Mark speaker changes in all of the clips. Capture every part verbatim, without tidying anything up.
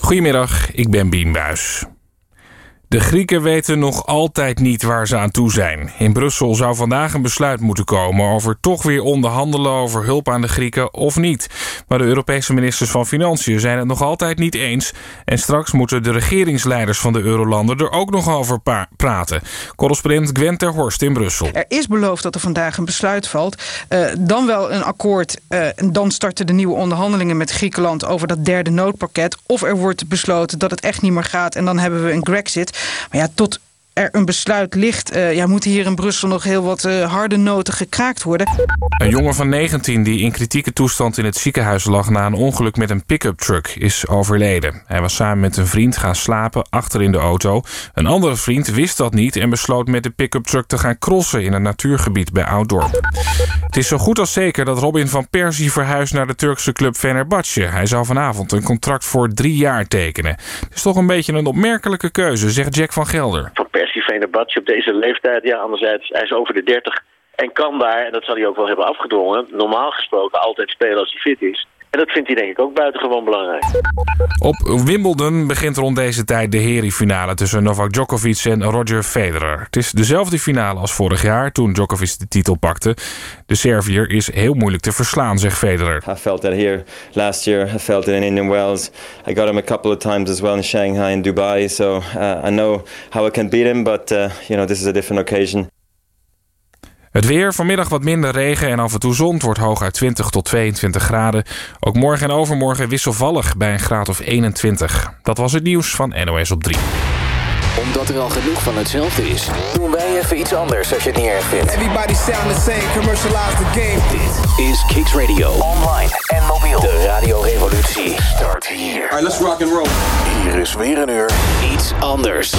Speaker 1: Goedemiddag, ik ben Bien Buijs. De Grieken weten nog altijd niet waar ze aan toe zijn. In Brussel zou vandaag een besluit moeten komen over toch weer onderhandelen over hulp aan de Grieken of niet. Maar de Europese ministers van Financiën zijn het nog altijd niet eens. En straks moeten de regeringsleiders van de eurolanden er ook nog over pa- praten. Correspondent Gwen ter Horst in Brussel.
Speaker 2: Er is beloofd dat er vandaag een besluit valt. Uh, dan wel een akkoord. Uh, en dan starten de nieuwe onderhandelingen met Griekenland over dat derde noodpakket. Of er wordt besloten dat het echt niet meer gaat en dan hebben we een Grexit. Maar ja, tot er een besluit ligt, uh, ja, moeten hier in Brussel nog heel wat uh, harde noten gekraakt worden.
Speaker 1: Een jongen van negentien die in kritieke toestand in het ziekenhuis lag na een ongeluk met een pick-up truck is overleden. Hij was samen met een vriend gaan slapen achter in de auto. Een andere vriend wist dat niet en besloot met de pick-up truck te gaan crossen in een natuurgebied bij Ouddorp. Het is zo goed als zeker dat Robin van Persie verhuist naar de Turkse club Fenerbahçe. Hij zou vanavond een contract voor drie jaar tekenen. Het is toch een beetje een opmerkelijke keuze, zegt Jack van Gelder.
Speaker 3: Van Persie Fenerbahçe op deze leeftijd, ja, anderzijds, hij is over de dertig en kan daar, en dat zal hij ook wel hebben afgedwongen, normaal gesproken altijd spelen als hij fit is. En dat vindt hij denk ik ook buitengewoon belangrijk.
Speaker 1: Op Wimbledon begint rond deze tijd de heri-finale tussen Novak Djokovic en Roger Federer. Het is dezelfde finale als vorig jaar toen Djokovic de titel pakte. De Serviër is heel moeilijk te verslaan, zegt Federer.
Speaker 4: I felt that here last year. I felt it in Indian Wells. I got him a couple of times as well in Shanghai and Dubai. So uh, I know how I can beat him, but uh, you know, this is a different occasion.
Speaker 1: Het weer, vanmiddag wat minder regen en af en toe zon. Het wordt hooguit twintig tot tweeëntwintig graden. Ook morgen en overmorgen wisselvallig bij een graad of eenentwintig. Dat was het nieuws van N O S op drie.
Speaker 5: Omdat er al genoeg van hetzelfde is, doen wij even iets anders als je het niet erg vindt.
Speaker 6: Everybody sound the same, commercialize the game.
Speaker 5: Dit is Kicks Radio. Online en mobiel. De radiorevolutie start hier.
Speaker 6: Alright, let's rock and roll.
Speaker 5: Hier is weer een uur iets anders.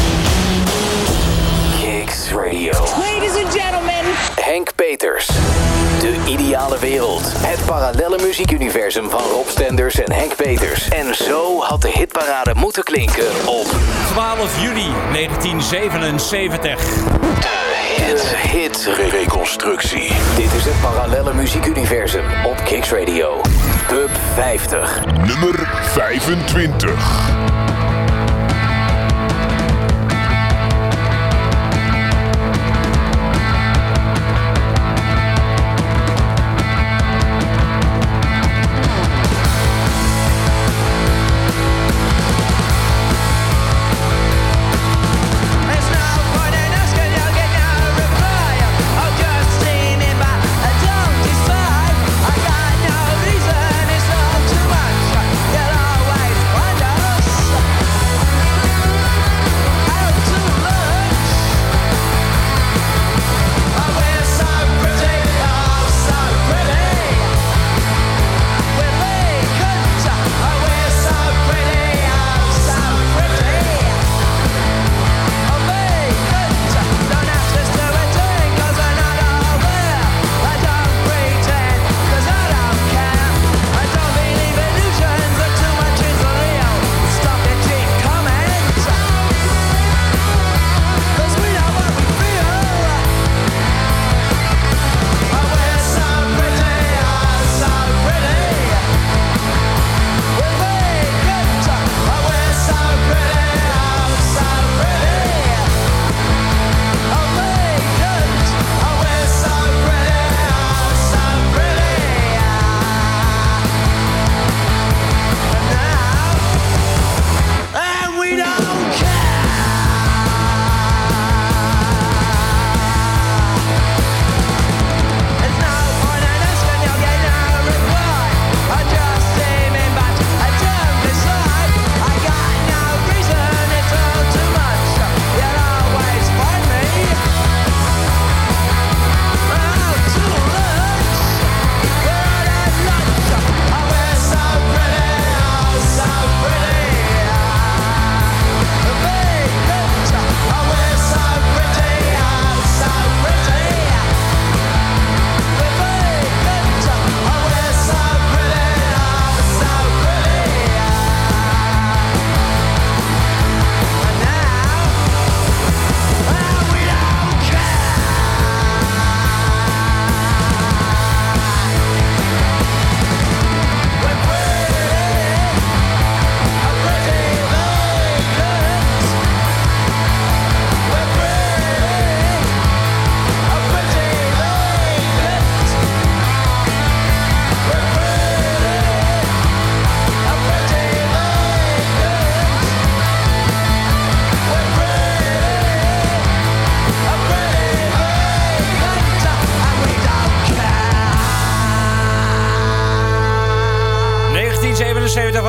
Speaker 5: Kicks Radio.
Speaker 7: Ladies and gentlemen.
Speaker 5: Henk Peters. De ideale wereld. Het parallelle muziekuniversum van Rob Stenders en Henk Peters. En zo had de hitparade moeten klinken op
Speaker 8: twaalf juli negentien zevenenzeventig.
Speaker 5: De hit, hit reconstructie. Dit is het parallelle muziekuniversum op Kicks Radio. Top vijftig.
Speaker 9: Nummer vijfentwintig.
Speaker 7: You'll always wonder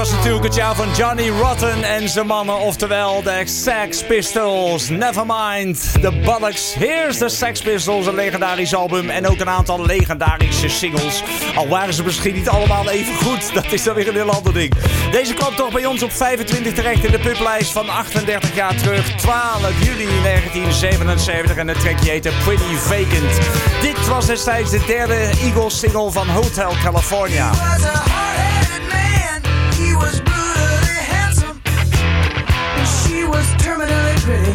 Speaker 8: was natuurlijk het jaar van Johnny Rotten en zijn mannen, oftewel de Sex Pistols. Nevermind, the Bollocks. Here's the Sex Pistols, een legendarisch album en ook een aantal legendarische singles. Al waren ze misschien niet allemaal even goed, dat is dan weer een heel ander ding. Deze kwam toch bij ons op vijfentwintig terecht in de publijst van achtendertig jaar terug. twaalf juli negentien zevenenzeventig en het trackje heette Pretty Vacant. Dit was destijds de derde Eagles single van Hotel California.
Speaker 7: He was brutally handsome, and she was terminally pretty.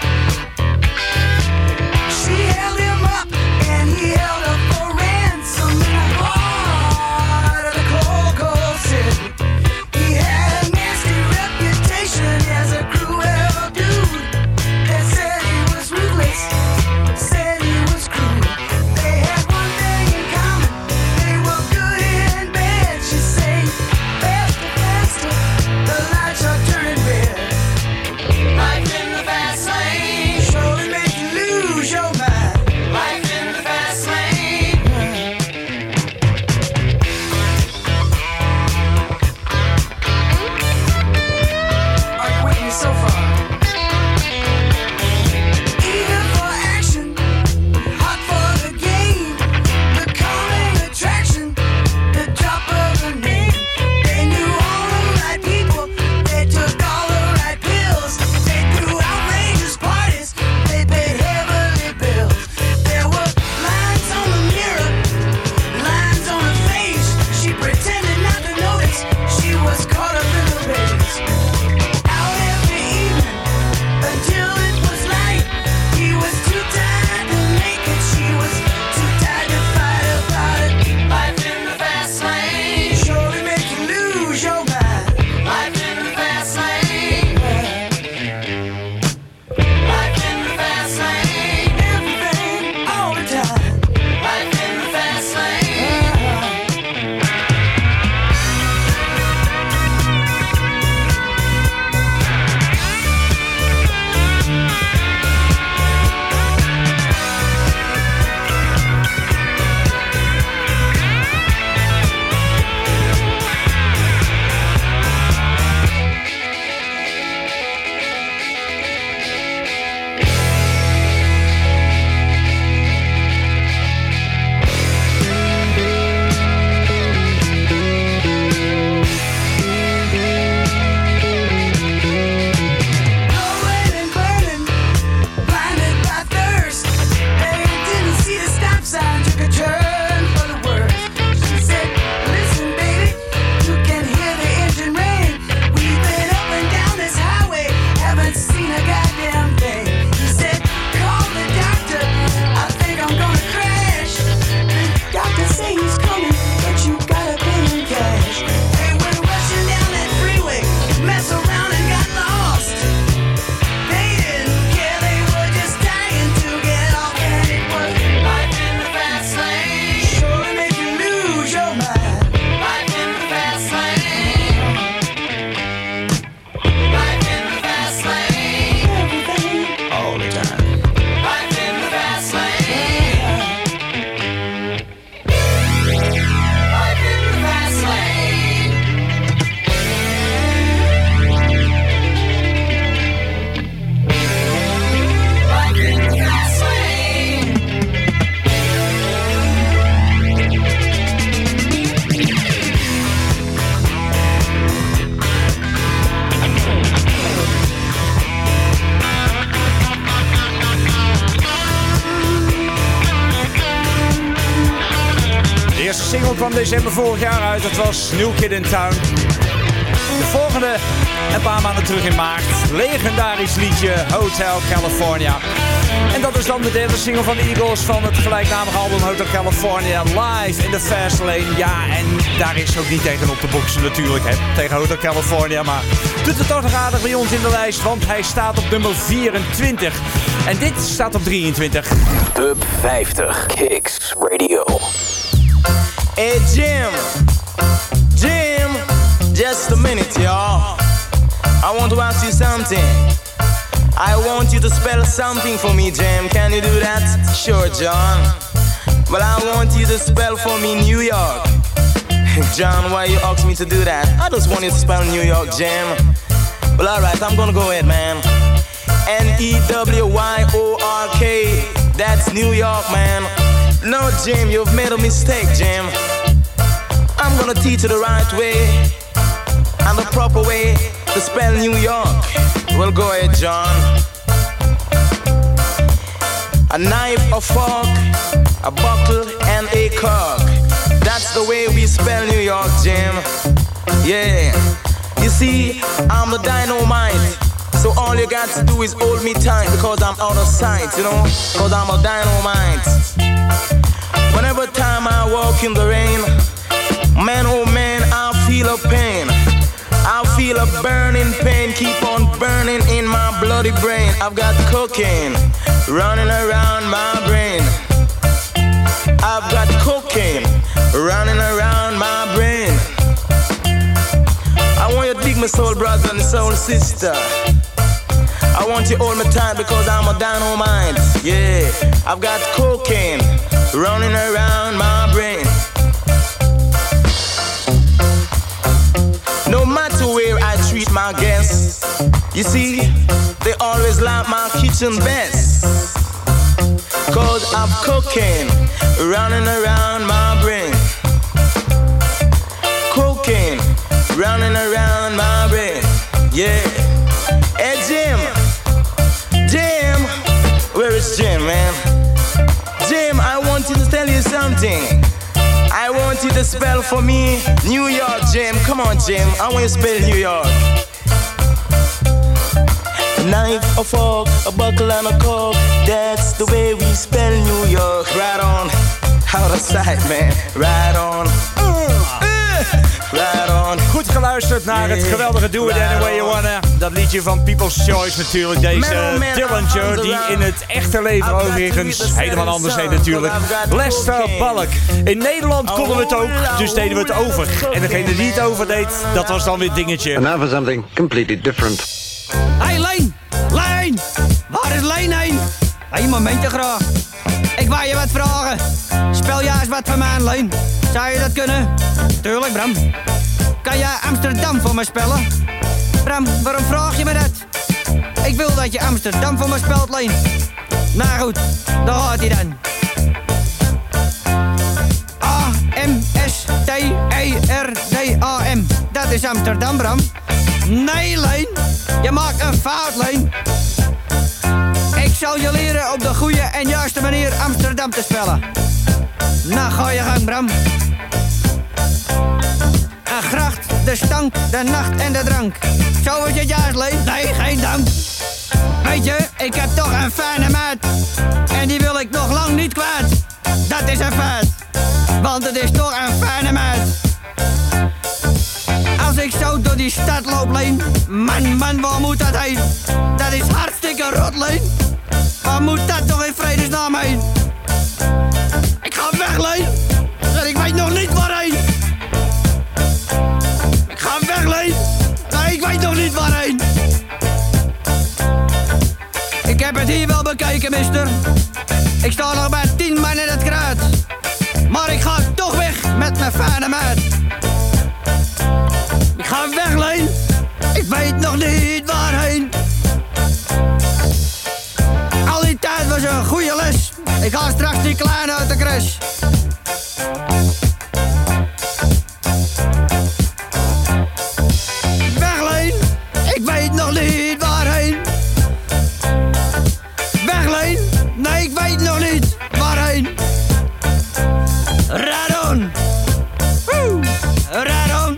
Speaker 7: She held him up, and he held up for ransom in the heart of the cold, cold city. He had a nasty reputation as a cruel dude. They said he was ruthless, said he was cruel. They had one thing in common, they were good and bad. She said, the lights are turning red. Life in the fast lane surely make you lose your mind. Life in the fast lane. Are you with me so far? Eager for action, hot for the game, the calming attraction, the drop of a name. They knew all the right people, they took all the right pills, they threw outrageous parties, they paid heavily bills. There were lines on the mirror, lines on her face. She pretended not to notice, she was caught up in the race. Out every evening until it was light. He was too tired to make it, she was too tired to fight about it. Life in the fast lane surely make you lose your mind. Life in the fast lane. Life in the fast lane. Everything all the time. Life in the fast lane. Rolling and burning, blinded by thirst. They didn't see the stop sign, took a turn for the worse. She said, listen baby, you can hear the engine rain. We've been up and down this highway, haven't seen a goddamn thing. He said, call the doctor, I think I'm gonna crash. Doctor say he's coming, but you gotta pay him cash. They went rushing down that freeway, mess around and got lost. They didn't care, they were just dying to get off, and it was life in the fast lane. Surely make you lose your mind. Life in the fast lane. Life in the fast lane. Everything all the time. Life in the fast lane. Life in the fast lane. Life in the fast lane.
Speaker 8: De eerste single kwam december vorig jaar uit, dat was New Kid in Town. De volgende, een paar maanden terug in maart, legendarisch liedje Hotel California. En dat is dan de derde single van de Eagles van het gelijknamige album Hotel California, Live in the Fast Lane. Ja, en daar is ook niet tegen op te boksen natuurlijk, hè, tegen Hotel California. Maar doet het toch nog aardig bij ons in de lijst, want hij staat op nummer vierentwintig. En dit staat op drieëntwintig.
Speaker 5: Pub vijftig, Kicks Radio.
Speaker 10: Hey Jim, Jim, just a minute, y'all. I want to ask you something. I want you to spell something for me, Jim. Can you do that? Sure, John. Well, I want you to spell for me New York. John, why you asked me to do that? I just wanted to spell New York, Jim. Well, alright, I'm gonna go ahead, man. N E W Y O R K. That's New York, man. No, Jim, you've made a mistake, Jim. I'm gonna teach you the right way and the proper way to spell New York. Well, go ahead, John. A knife, a fork, a bottle, and a cork. That's the way we spell New York, Jim. Yeah. You see, I'm the dynamite. So all you got to do is hold me tight because I'm out of sight, you know? Because I'm a dynamite. Whenever time I walk in the rain, man, oh man, I feel a pain. I feel a burning pain, keep on burning in my bloody brain. I've got cocaine running around my brain. I've got cocaine running around my brain. I want you to dig my soul brother and soul sister. I want you to hold me tight because I'm a dynamite. Yeah, I've got cocaine running around my brain. No matter where I treat my guests, you see, they always like my kitchen best. Cause I'm cocaine running around my brain. Cocaine running around my brain. Yeah. Hey Jim, Jim, where is Jim, man? Jim, I want you to tell you something. I want you to spell for me New York, Jim. Come on, Jim. I want you to spell New York. A knife, a fork, a buckle, and a cork. That's the way we spell New York. Right on. Out of sight, man. Right on. Right on.
Speaker 8: Goed geluisterd naar het geweldige Do It Any Way You Wanna. Dat liedje van People's Choice natuurlijk. Deze Dillinger die in het echte leven overigens helemaal anders heet natuurlijk. Lester Balk. In Nederland konden we het ook, dus deden we het over. En degene die het over deed, dat was dan weer dingetje.
Speaker 11: And now for something completely different.
Speaker 12: Hey Leen, Leen, waar is Leen heen? Hé, hey, momentje graag. Ik wou je wat vragen. Spel jij eens wat voor mij, Leen. Zou je dat kunnen? Tuurlijk, Bram. Kan jij Amsterdam voor me spellen? Bram, waarom vraag je me dat? Ik wil dat je Amsterdam voor me spelt, Leen. Nou goed, daar gaat hij dan. A M S T E R D A M. Dat is Amsterdam, Bram. Nee, Leen. Je maakt een fout, Leen. Ik zal je leren op de goede en juiste manier Amsterdam te spellen. Nou, ga je gang, Bram. Een gracht, de stank, de nacht en de drank. Zo is het juist, Leen. Nee, geen dank. Weet je, ik heb toch een fijne maat. En die wil ik nog lang niet kwijt. Dat is een feit. Want het is toch een fijne maat. Als ik zo door die stad loop, Leen. Man, man, waar moet dat heen? Dat is hartstikke rot, Leen. Waar moet dat toch in vredesnaam heen? Ik ga weg, Leen. En ik weet nog niet waarheen. Ik ga weg, Leen. Nee, ik weet nog niet waarheen. Ik heb het hier wel bekeken, mister. Ik sta nog bij tien man in het kruid. Maar ik ga toch weg met mijn fijne maat. Ik ga weg, Leen. Ik weet nog niet waarheen. Al die tijd was een goede les. Ik ga straks die kleine uit de crash. Weg, Leen. Ik weet nog niet waarheen. Weg, Leen. Nee, ik weet nog niet waarheen. Radon. Woe. Radon.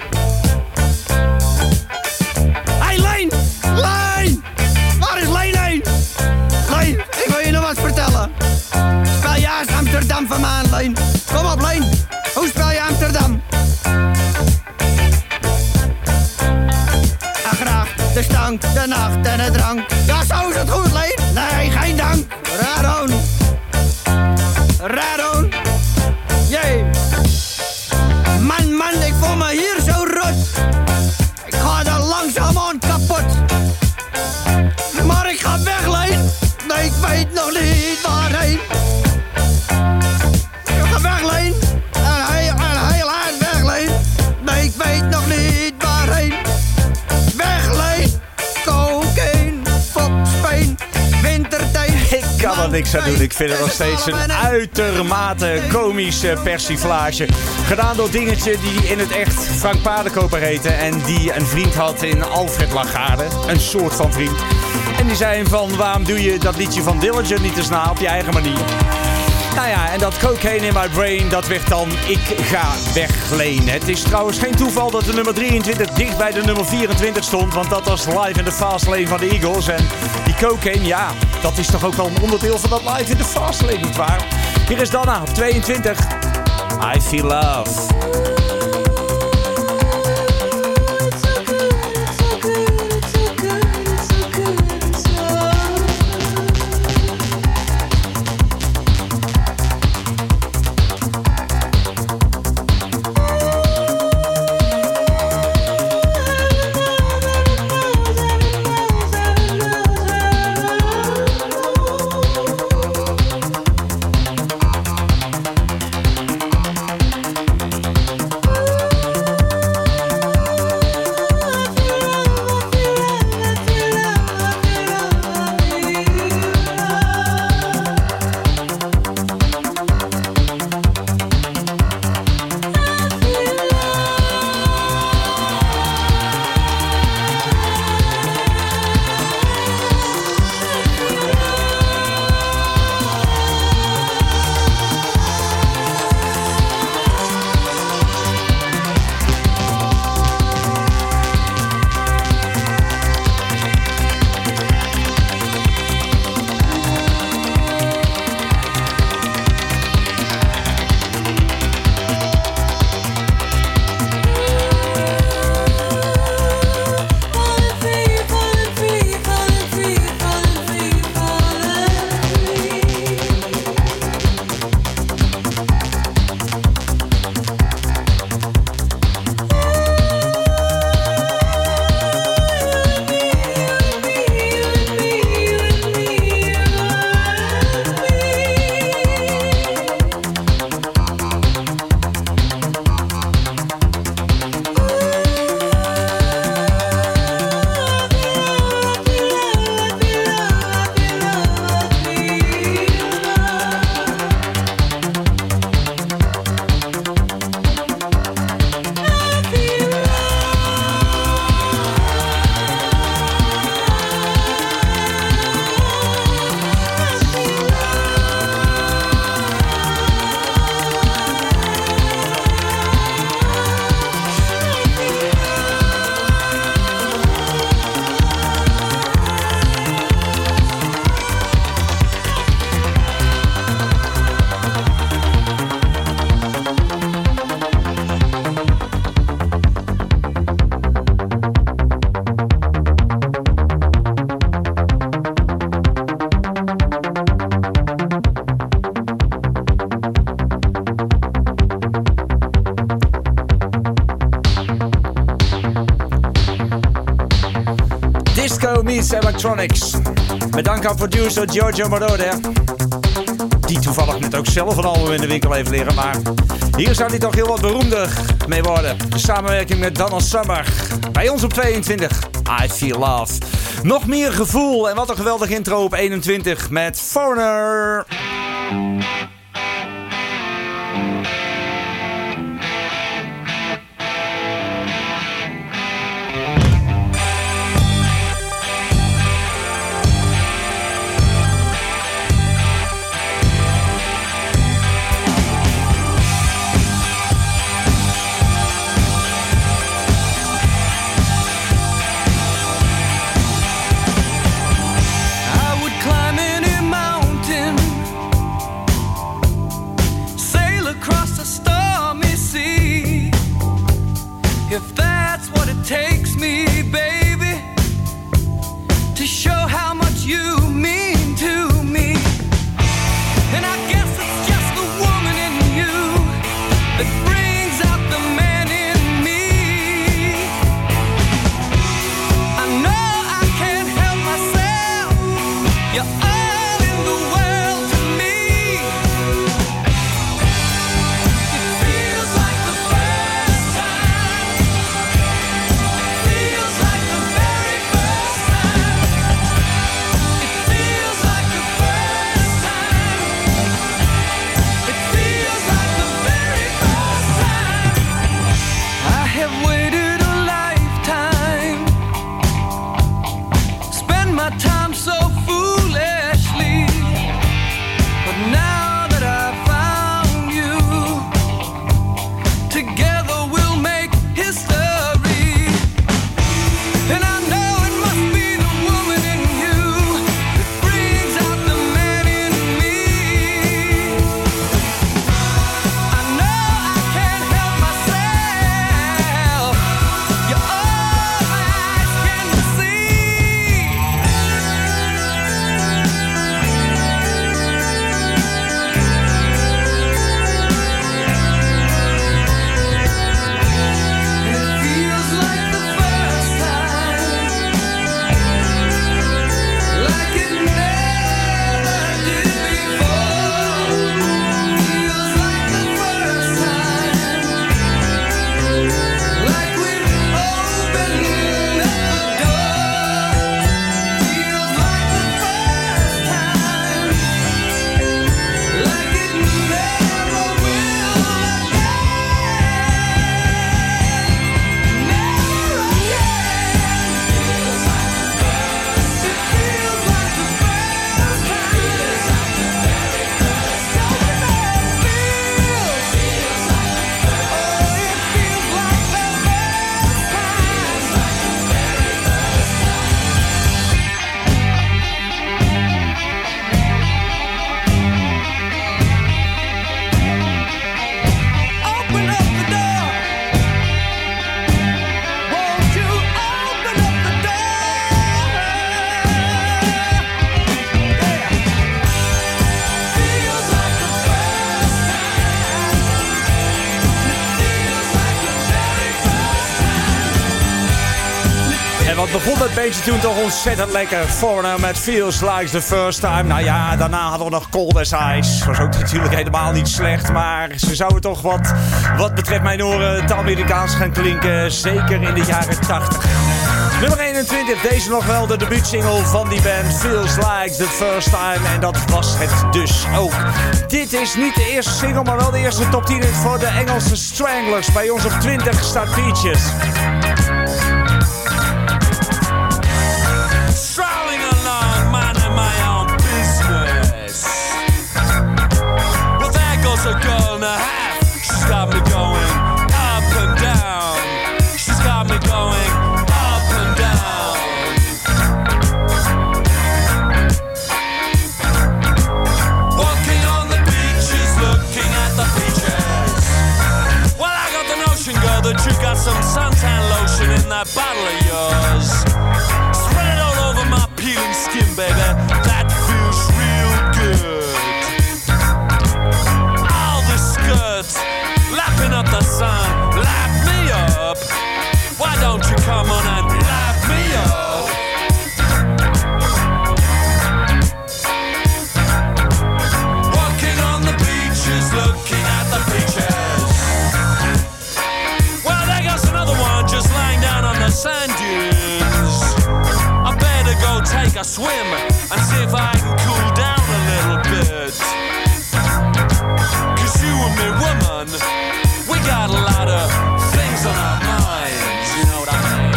Speaker 12: Hey, Leen. Leen. Waar is Leen heen? Leen, ik wil je nog wat vertellen. Spel juist Amsterdam van mij, Leen. Kom op, Leen. Hoe spel je Amsterdam? Ah, graag. De stank, de nacht en de drank. Ja, zo is het goed, Leen. Nee, geen dank. Radon. Radon. Jee. Man, man, ik voel me hier zo rot. Ik ga er langzamerhand kapot. Maar ik ga weg, Leen. Nee, ik weet nog niet waarheen. Ik ga weg, Leen. Een heel, een heel eind weg, Leen.
Speaker 8: er niks aan doen. Ik vind het nog steeds een uitermate komische persiflage. Gedaan door Dingetje die in het echt Frank Paardenkoper heette. En die een vriend had in Alfred Lagarde. Een soort van vriend. En die zei hem van, waarom doe je dat liedje van Dillinger niet eens na op je eigen manier? Nou ja, en dat Cocaine in My Brain, dat werd dan Ik Ga Weg Leen. Het is trouwens geen toeval dat de nummer drieëntwintig dicht bij de nummer vierentwintig stond. Want dat was Live in the Fast Lane van de Eagles. En die cocaine, ja, dat is toch ook wel een onderdeel van dat Live in the Fast Lane, nietwaar? Hier is Donna op tweeëntwintig. I Feel Love. Disco meets Electronics. Met dank aan producer Giorgio Moroder. Die toevallig net ook zelf een album in de winkel heeft liggen. Maar hier zou hij toch heel wat beroemder mee worden. De samenwerking met Donna Summer. Bij ons op tweeëntwintig. I Feel Love. Nog meer gevoel. En wat een geweldig intro op eenentwintig met Foreigner.
Speaker 7: I would climb any mountain my time so foolishly, but now that I found you, together we'll make history. And I know it must be the woman in you that brings out the man in me. I know I can't help myself. You're all my eyes can see. And it feels like the first time, like it never did before. Feels like the first time, like we've opened up the door. Feels like the first time, like it never will again. Never again. Feels like the first. It feels like the first time. Feels like the very first time. Feels. Feels like the first. Oh, it feels like the first time. Open up the door. Won't you open up the door? Yeah. Feels like the first time. Feels like the very first time.
Speaker 8: En wat begon dat beetje toen toch ontzettend lekker. Foreigner met Feels Like the First Time. Nou ja, daarna hadden we nog Cold as Ice. Was ook natuurlijk helemaal niet slecht. Maar ze zouden toch wat, wat betreft mijn oren, te Amerikaans gaan klinken. Zeker in de jaren tachtig. Nummer eenentwintig, deze nog wel de debuutsingle van die band. Feels Like the First Time. En dat was het dus ook. Dit is niet de eerste single, maar wel de eerste top tien hit voor de Engelse Stranglers. Bij ons op twintig staat Peaches.
Speaker 7: Strolling along, minding my own business. Well, there goes a girl and a half. She's got me going up and down. She's got me going up and down. Walking on the beaches, looking at the beaches. Well, I got the notion, girl, that you got some suntan lotion in that bottle of yours. Spread it all over my peeling skin, baby. That feels real good. All the skirts, lapping up the sun, lap me up. Why don't you come on and lap me up? Walking on the beaches, looking at the beaches. Well, there goes another one just lying down on the sand dunes. I better go take a swim and see if I can cool down a little bit. Cause you and me, woman, we got a lot of things on our minds, you know what I mean?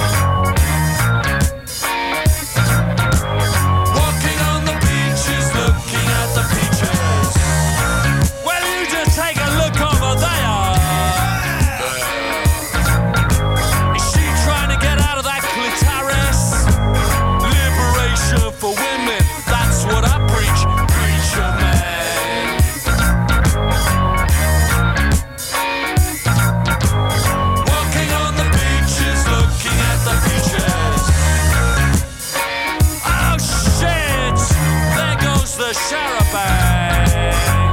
Speaker 7: Walking on the beaches, looking at the beaches. Well, you just take a look over there. Is she trying to get out of that clitoris? Liberation for women, that's what I preach, preacher man. Walking on the beaches, looking at the beaches. Oh shit, there goes the charabanc.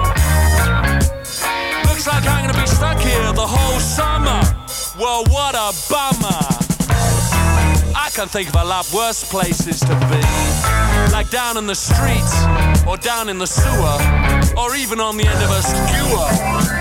Speaker 7: Looks like I'm gonna be stuck here the whole summer. Well, what a bummer. I can't think of a lot worse places to be. Like down in the street, or down in the sewer, or even on the end of a skewer.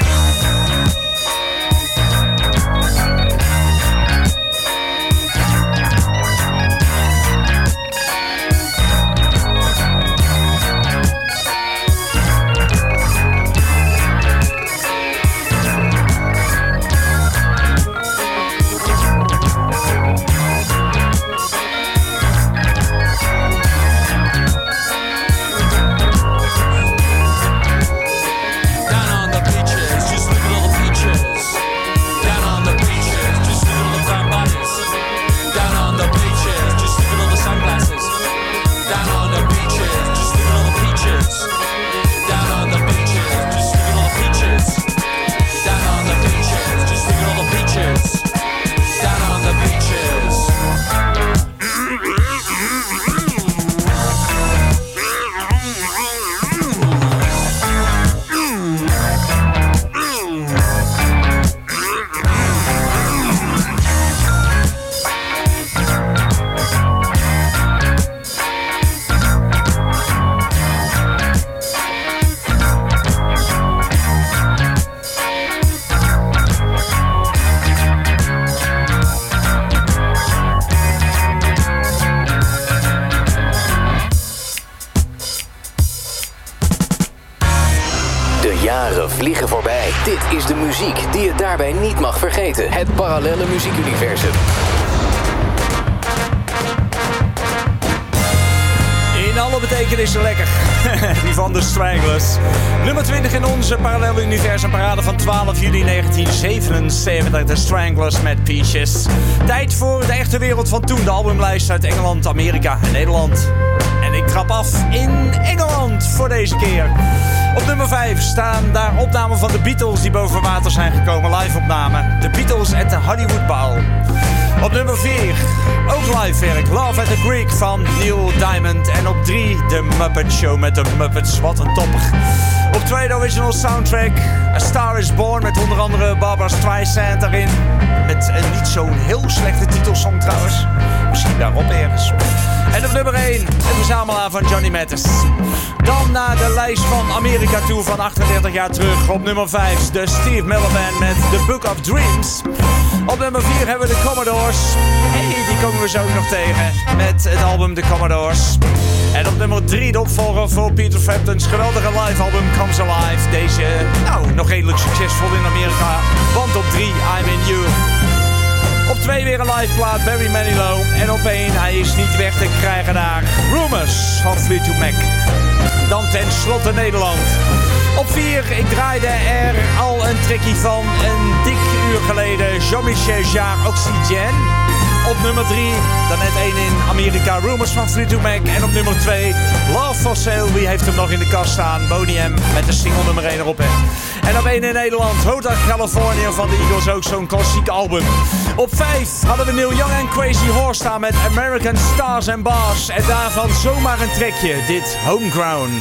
Speaker 5: jaren vliegen voorbij. Dit is de muziek die je daarbij niet mag vergeten. Het parallelle muziekuniversum.
Speaker 8: In alle betekenissen lekker. Die van de Stranglers. Nummer twintig in onze parallele universum parade van twaalf juli negentien zevenenzeventig. De Stranglers met Peaches. Tijd voor de echte wereld van toen. De albumlijst uit Engeland, Amerika en Nederland. En ik trap af in Engeland voor deze keer. Op nummer vijf staan daar opnamen van de Beatles die boven water zijn gekomen. Live opnamen. De Beatles at the Hollywood Bowl. Op nummer vier, ook live werk, Love at the Greek van Neil Diamond. En op drie, The Muppet Show met de Muppets, wat een topper. Op twee, de original soundtrack, A Star is Born met onder andere Barbra Streisand erin. Met een niet zo'n heel slechte titelsong trouwens, misschien daarop ergens. En op nummer één, een verzamelaar van Johnny Mathis. Dan naar de lijst van Amerika toe van achtendertig jaar terug. Op nummer vijf, de Steve Miller Band met The Book of Dreams. Op nummer vier hebben we de Commodores. Hey, die komen we zo ook nog tegen met het album The Commodores. En op nummer drie de opvolger voor Peter Frampton's geweldige live album Comes Alive. Deze, nou, nog redelijk succesvol in Amerika. Want op drie, I'm In You. Op twee weer een live plaat, Barry Manilow. En op één, hij is niet weg te krijgen daar, Rumors van Fleetwood Mac. Dan ten slotte Nederland. Op vier, ik draaide er al een trekkie van een dik uur geleden. Jean-Michel Jarre, Oxygène. Op nummer drie, dan net één in Amerika, Rumors van Fleetwood Mac. En op nummer twee, Love for Sale, wie heeft hem nog in de kast staan? Boney M met de single nummer één erop. Hè. En op één in Nederland, Hotel California van de Eagles, ook zo'n klassiek album. Op vijf hadden we Neil Young en Crazy Horse staan met American Stars and Bars. En daarvan zomaar een trekje, dit Homegrown.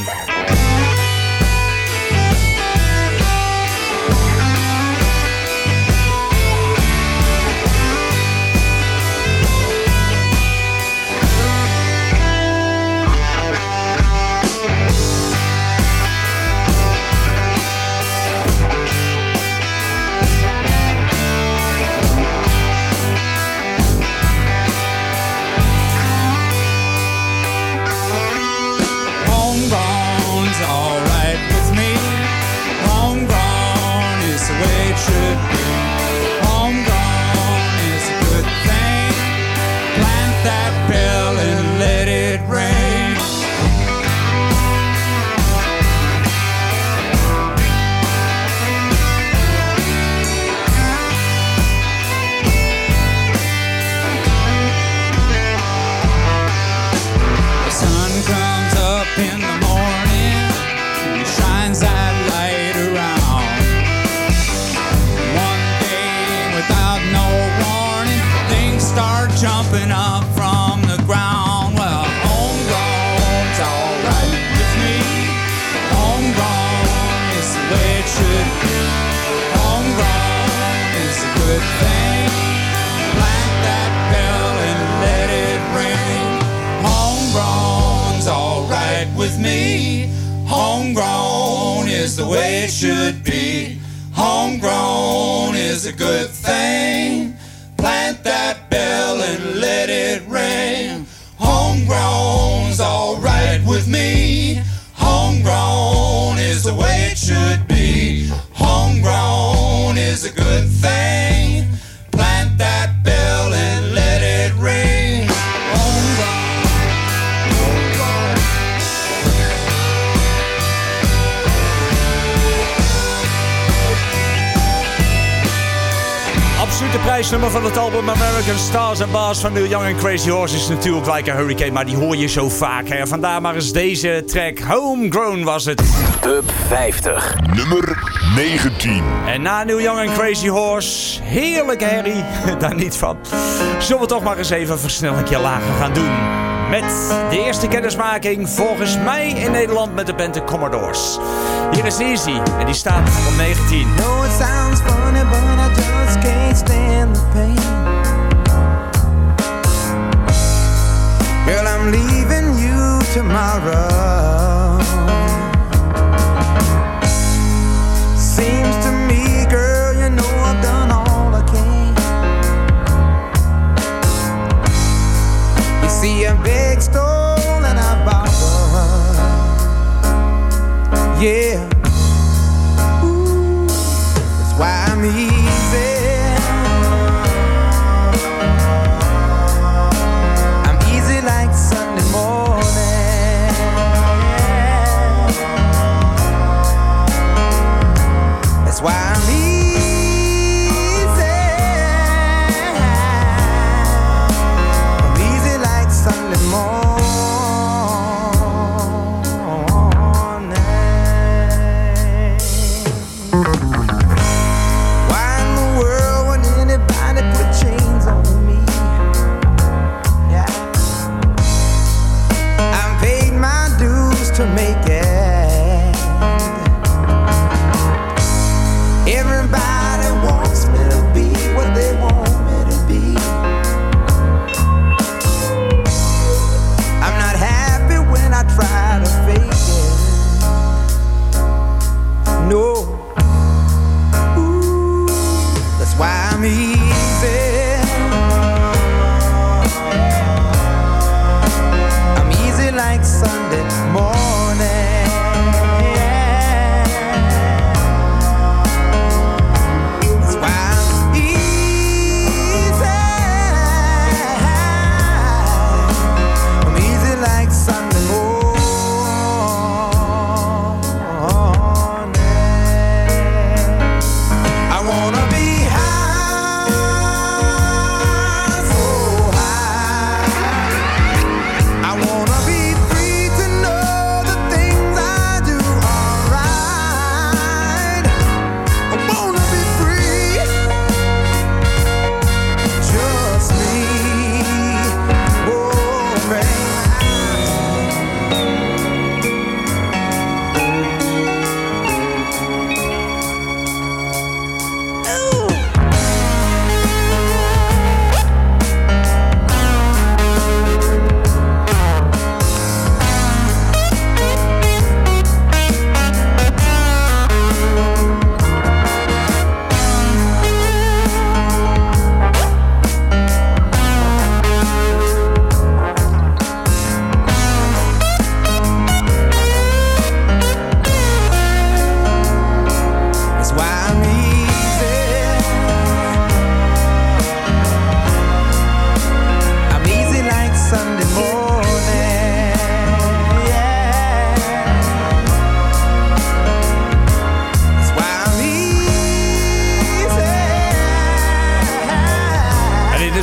Speaker 13: Jumping up from the ground. Well, homegrown's alright with me. Homegrown is the way it should be. Homegrown is a good thing. Plant that bell and let it ring. Homegrown's alright with me. Homegrown is the way it should be. Homegrown is a good thing. Plant that bell and let it ring. Homegrown's alright with me. Homegrown is the way it should be. Homegrown is a good thing. Plant that bell and let it ring. Homegrown. Homegrown.
Speaker 8: Absolute prijsnummer van het album American Stars and Bars van Neil Young en Crazy Horse is natuurlijk Like a Hurricane, maar die hoor je zo vaak. Hè. Vandaar maar eens deze track. Homegrown was het.
Speaker 5: Top vijftig.
Speaker 9: Nummer negentien.
Speaker 8: En na Neil Young en Crazy Horse, heerlijke herrie, daar niet van. Zullen we toch maar eens even een versnellingje lager gaan doen. Met de eerste kennismaking volgens mij in Nederland met de band The Commodores. Hier is Easy en die staat op negentien.
Speaker 14: No, it sounds funny, but I just can't stand the pain. Girl, I'm leaving you tomorrow. Seems to me, girl, you know I've done all I can. You see a big stone and I borrow. Yeah. Ooh.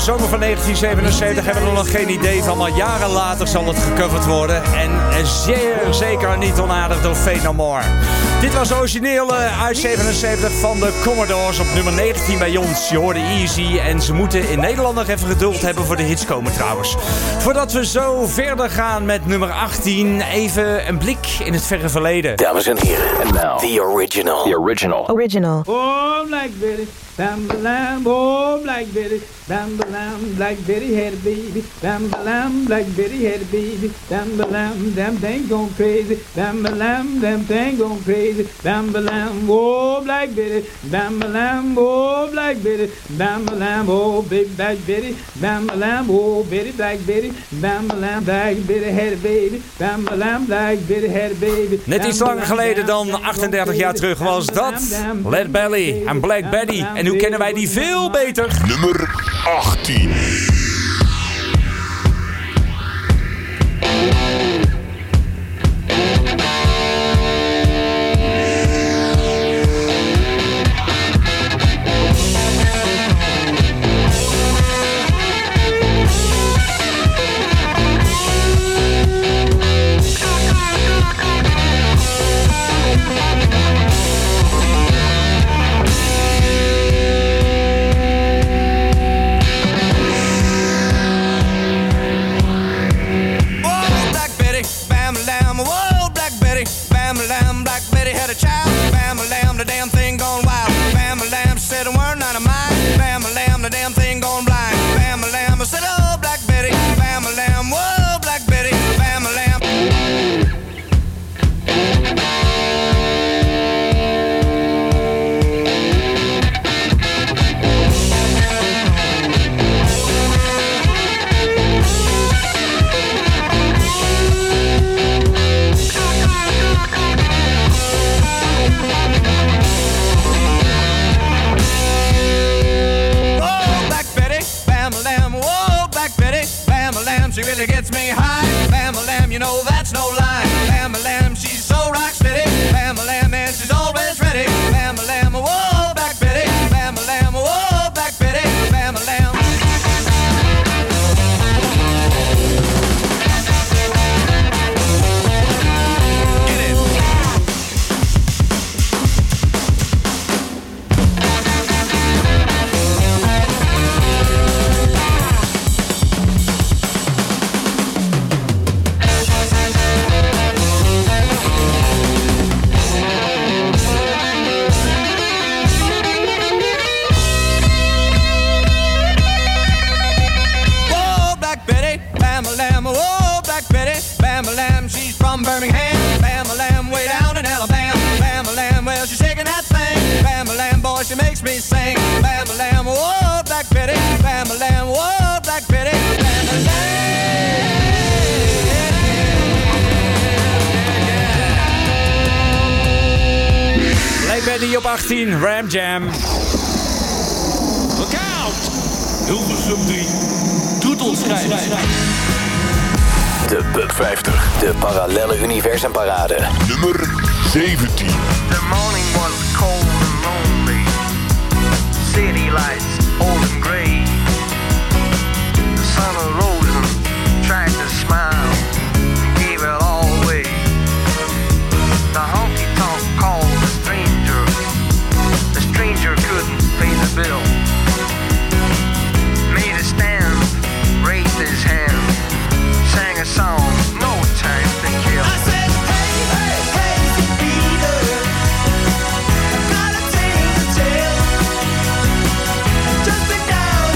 Speaker 8: zomer van negentien zevenenzeventig hebben we nog geen idee van, maar jaren later zal het gecoverd worden. En zeer zeker niet onaardig door Fate No More. Dit was de originele uit zevenenzeventig van de Commodores op nummer negentien bij ons. Je hoorde Easy en ze moeten in Nederland nog even geduld hebben voor de hits komen trouwens. Voordat we zo verder gaan met nummer achttien, even een blik in het verre verleden.
Speaker 5: Dames en heren, and now the original. The original.
Speaker 15: Original.
Speaker 16: Oh, Black Betty, bam lamb, oh, Black Betty, bam lamb, Black Betty had a baby, bam lamb, Black Betty had a baby, bam lamb, damn thing gone crazy, bam lamb, damn thing gone crazy, bam lamb, oh, Black Betty, bam lamb, oh, Black Betty, bam lamb, oh, baby Black Betty, bam lamb, oh, Betty Black Betty, bam lamb, Black Betty had a baby, bam lamb, Black Betty had a baby.
Speaker 8: Net iets langer geleden dan achtendertig jaar terug was dat Lead Belly en Black Betty. En nu kennen wij die veel beter.
Speaker 9: Nummer achttien.
Speaker 8: Betty op achttien, Ram Jam.
Speaker 17: Look out! Hilversum drie doet ons schrijven.
Speaker 5: De Pub vijftig, de parallelle universumparade.
Speaker 9: Nummer zeventien.
Speaker 18: The morning was cold and lonely. City lights old and gray. The sun arose and tried to smile, gave it all away. The honky-tonk called the stranger. The stranger couldn't pay the bill. Made a stand, raised his hand, sang a song, no time to kill. I said, hey, hey, hey, Peter, got a tale to tell. Just look down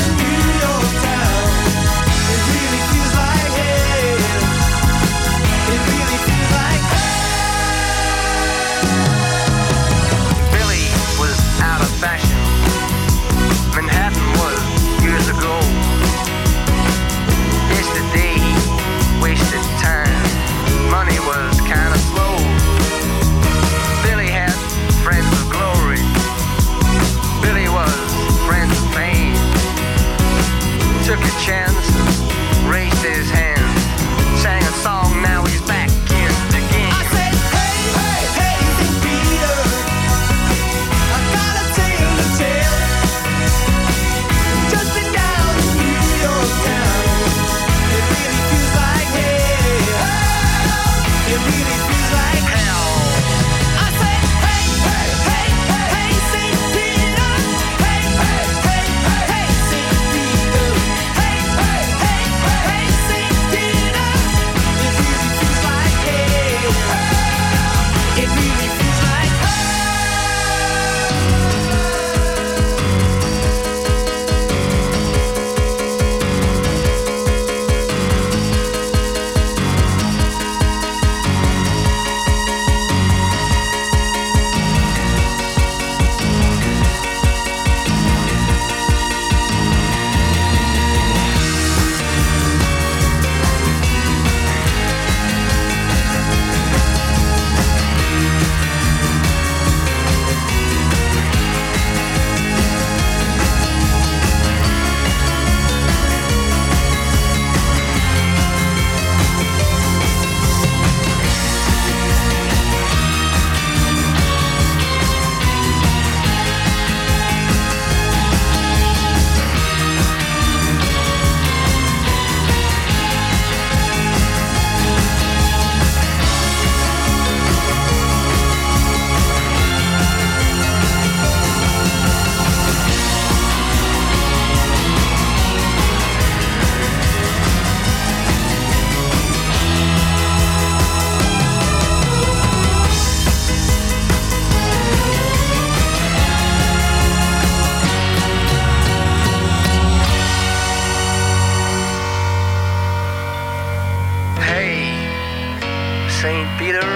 Speaker 18: Saint Peter,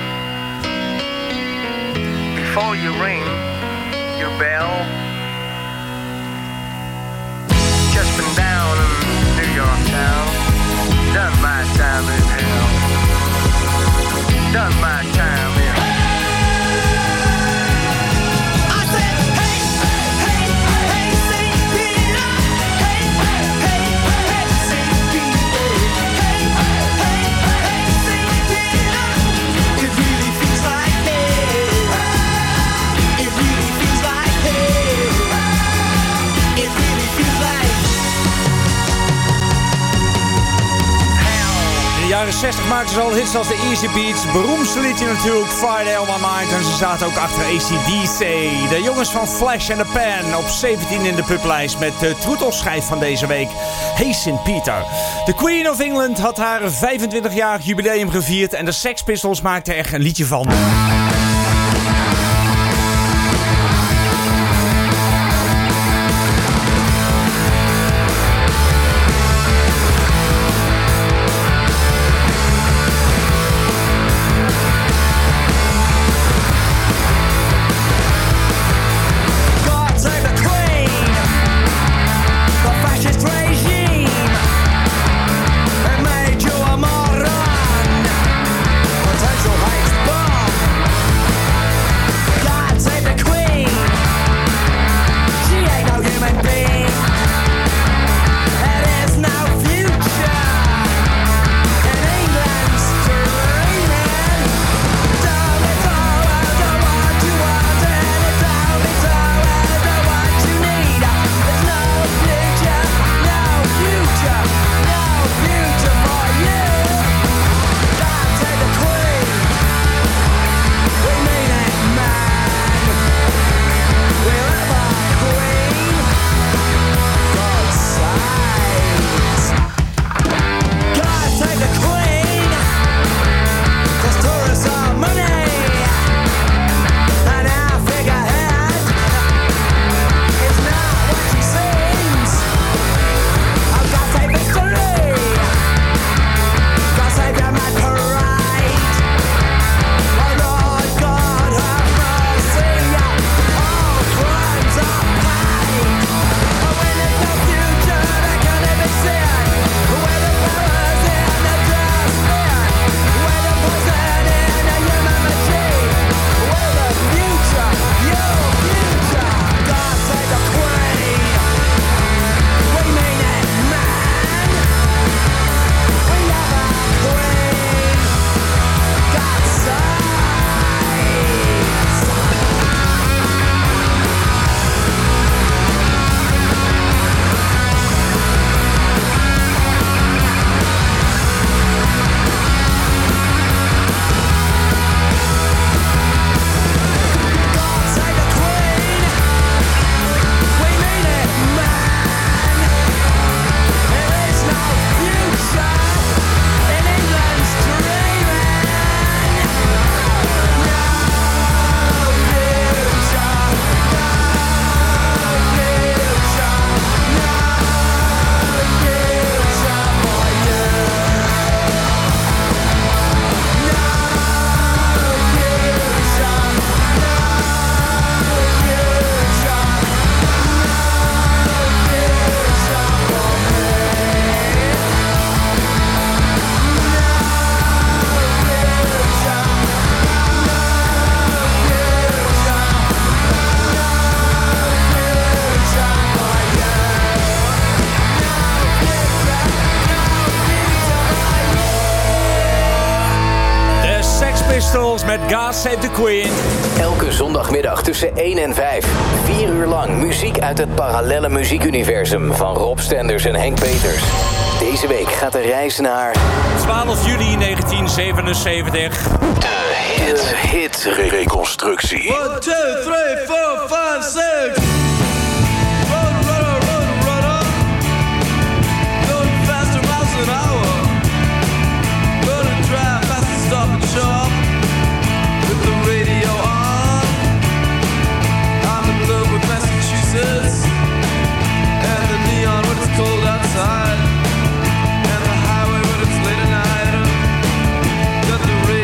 Speaker 18: before you ring your bell, just been down in New York town, done my time in hell, done my time in hell.
Speaker 8: In de jaren zestig maakten ze al hits als de Easy Beats. Beroemdste liedje natuurlijk, Friday on My Mind. En ze zaten ook achter A C D C. De jongens van Flash and the Pan op zeventien in de publijst met de troetelschijf van deze week. Hey Saint Peter. De Queen of England had haar vijfentwintigjarig jubileum gevierd en de Sex Pistols maakten er een liedje van. Met God Save the Queen.
Speaker 5: Elke zondagmiddag tussen één en vijf. Vier uur lang muziek uit het parallelle muziekuniversum van Rob Stenders en Henk Peters. Deze week gaat de reis naar
Speaker 8: twaalf juli negentien zevenenzeventig.
Speaker 5: De hit, hit reconstructie.
Speaker 10: One, two, three, four, five, six. Run, run, run, run, run. Going faster miles an hour. Gonna drive fast and stop and shop. With the radio on. I'm in love with Massachusetts. And the neon when it's cold outside. And the highway when it's late at night. Got the radio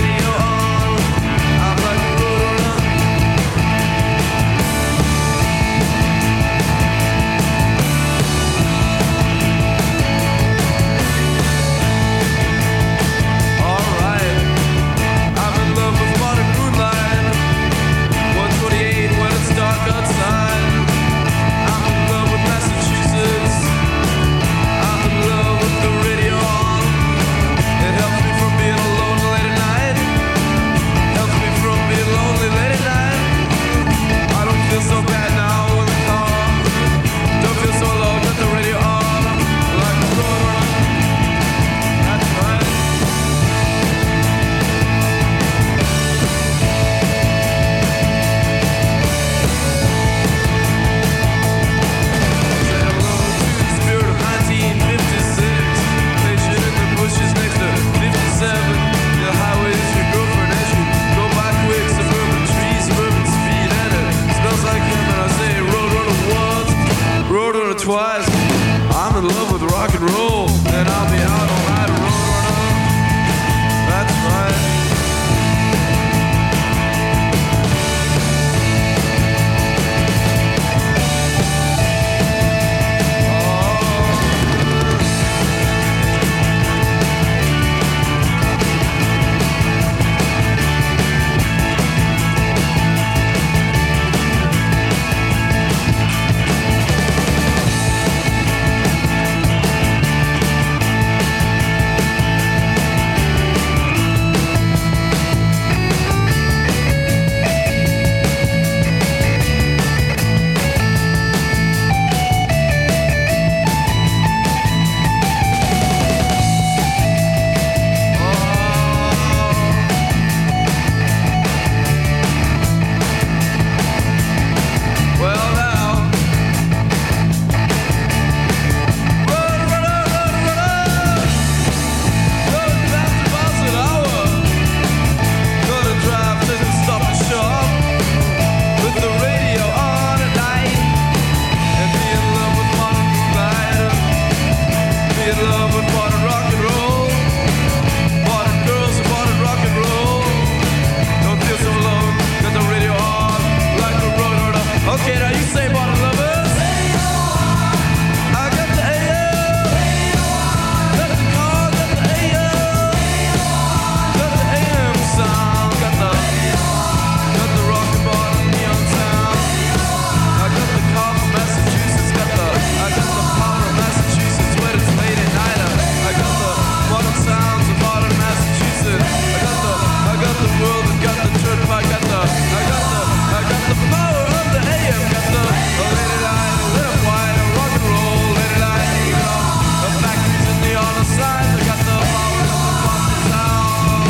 Speaker 15: world. I got the turnpike, got the, I got the, I got the power of the A M. Got the, oh, lady line, lit up wine, rock and roll, lady line, you know, the factories in the other side. I got the power of the Boston sound.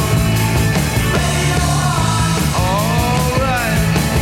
Speaker 15: All right.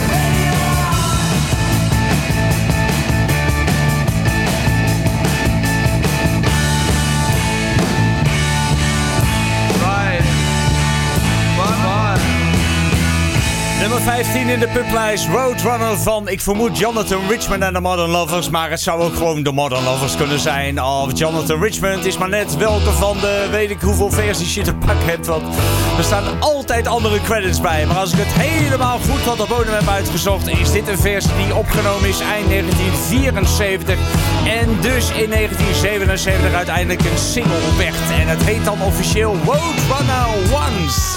Speaker 8: Nummer vijftien in de publijst, Roadrunner van, ik vermoed, Jonathan Richman en de Modern Lovers. Maar het zou ook gewoon de Modern Lovers kunnen zijn. Of Jonathan Richman, het is maar net welke van de weet ik hoeveel versies je te pakken hebt. Want er staan altijd andere credits bij. Maar als ik het helemaal goed van de bodem heb uitgezocht, is dit een versie die opgenomen is eind negentien vierenzeventig. En dus in negentien zevenenzeventig uiteindelijk een single werd. En het heet dan officieel Roadrunner Once.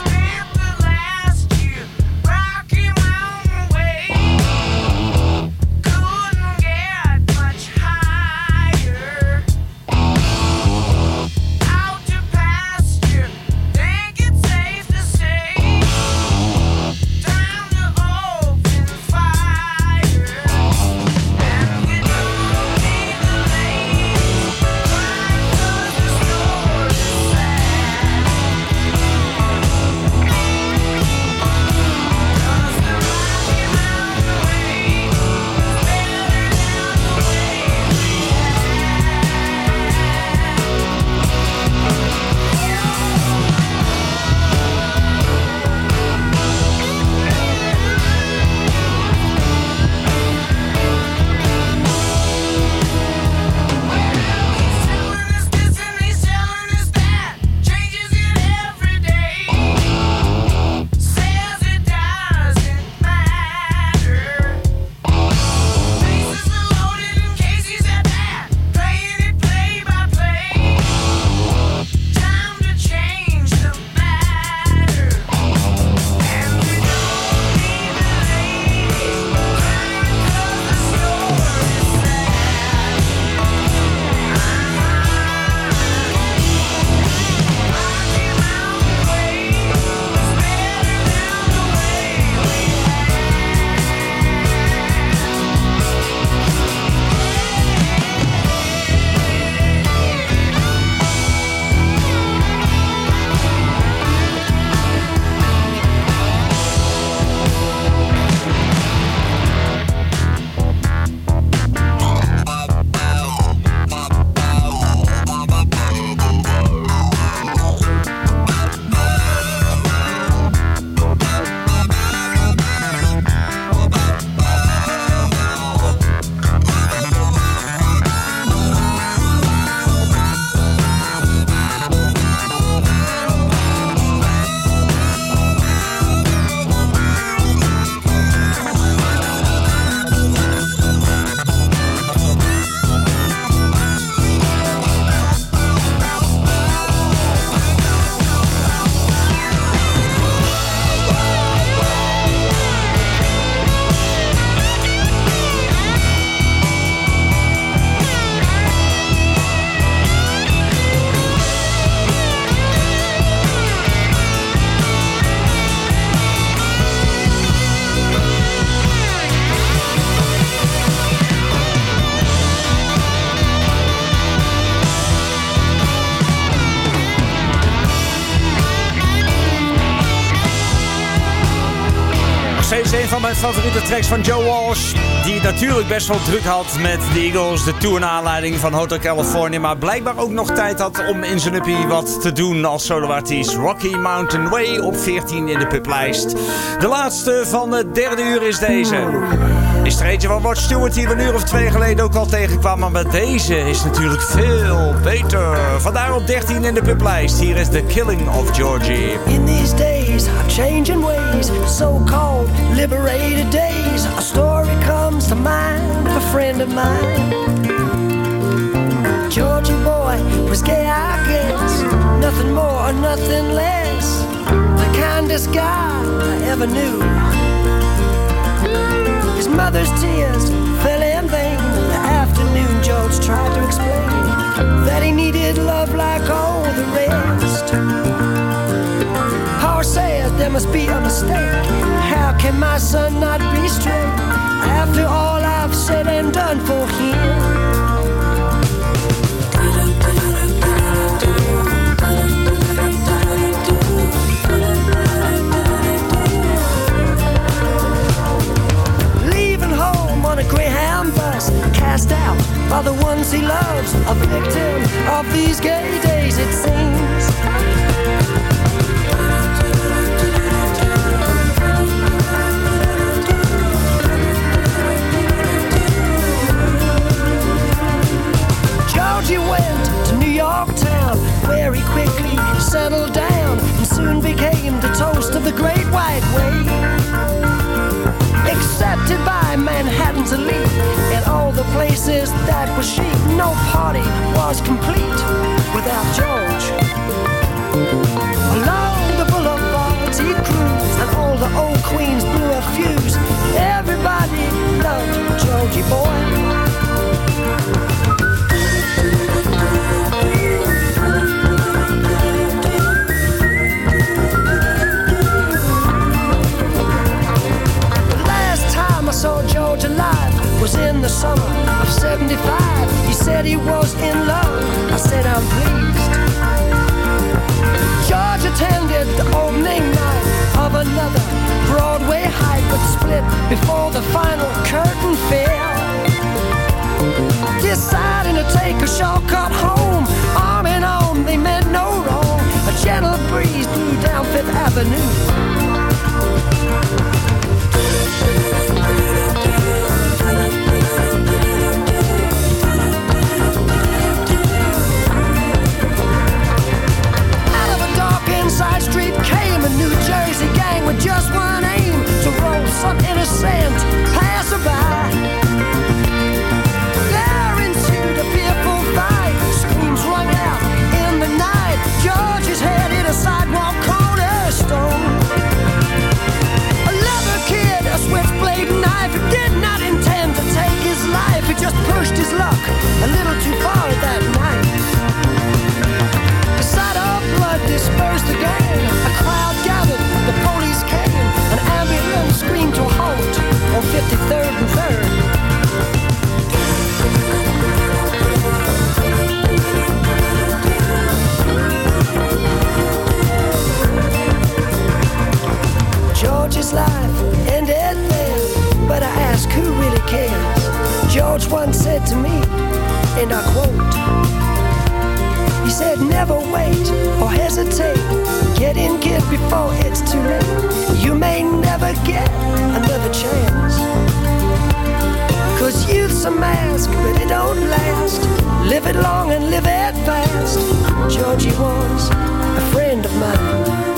Speaker 8: Steeds een van mijn favoriete tracks van Joe Walsh. Die het natuurlijk best wel druk had met de Eagles. De tour naar aanleiding van Hotel California. Maar blijkbaar ook nog tijd had om in zijn uppie wat te doen als soloartiest. Rocky Mountain Way op veertien in de publijst. De laatste van het derde uur is deze. Is er eentje van Rod Stewart die we een uur of twee geleden ook al tegenkwam. Maar met deze is natuurlijk veel beter. Vandaar op dertien in de publijst. Hier is The Killing of Georgie.
Speaker 19: In these days, I'm changing ways. So-called liberated days. A story comes to mind of a friend of mine. Georgie boy was gay, I guess. Nothing more or nothing less. The kindest guy I ever knew. His mother's tears fell in vain. The afternoon George tried to explain that he needed love like all the rest. How says there must be a mistake. How can my son not be straight after all I've said and done for him? On a Greyhound bus, cast out by the ones he loves, a victim of these gay days, it seems. Georgie went to New York town, where he quickly settled down and soon became the toast of the Great White Way. Accepted by Manhattan's elite in all the places that were chic. No party was complete without George. Along the boulevards he cruised, and all the old queens blew a fuse. Everybody loved Georgie boy. I saw George alive was in the summer of seventy-five. He said he was in love. I said I'm pleased. George attended the opening night of another Broadway hype, but split before the final curtain fell. Deciding to take a shortcut home, arm in arm, they meant no wrong. A gentle breeze blew down Fifth Avenue. Side street came a New Jersey gang with just one aim, to roll some innocent passerby. There ensued a fearful fight, screams rung out in the night. George's head hit a sidewalk cornerstone. A leather kid, a switchblade knife, he did not intend to take his life. He just pushed his luck a little too far that night. Blood dispersed again. A crowd gathered, the police came. An ambulance screamed to a halt on fifty-third and third. George's life ended there, but I ask who really cares. George once said to me, and I quote, he said, never wait or hesitate. Get in, kid, before it's too late. You may never get another chance. Cause youth's a mask, but it don't last. Live it long and live it fast. Georgie was a friend of mine.